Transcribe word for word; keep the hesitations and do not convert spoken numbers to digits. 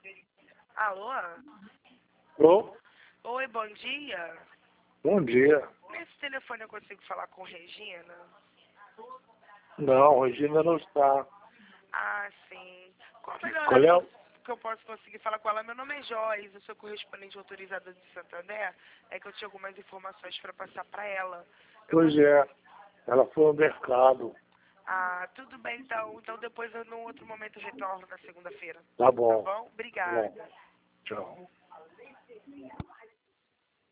Alô? Alô? Oi, bom dia. Bom dia. Nesse telefone eu consigo falar com Regina? Não, Regina não está. Ah, sim. Qual o melhor Qual é? horário o- que eu posso conseguir falar com ela? Meu nome é Joyce, eu sou correspondente autorizada de Santander. É que eu tinha algumas informações para passar para ela. Eu Pois cons- é, ela foi ao mercado. Ah, tudo bem então. Então depois eu, num outro momento, eu retorno na segunda-feira. Tá Tá bom. bom? Tá bom. Obrigada. Tchau.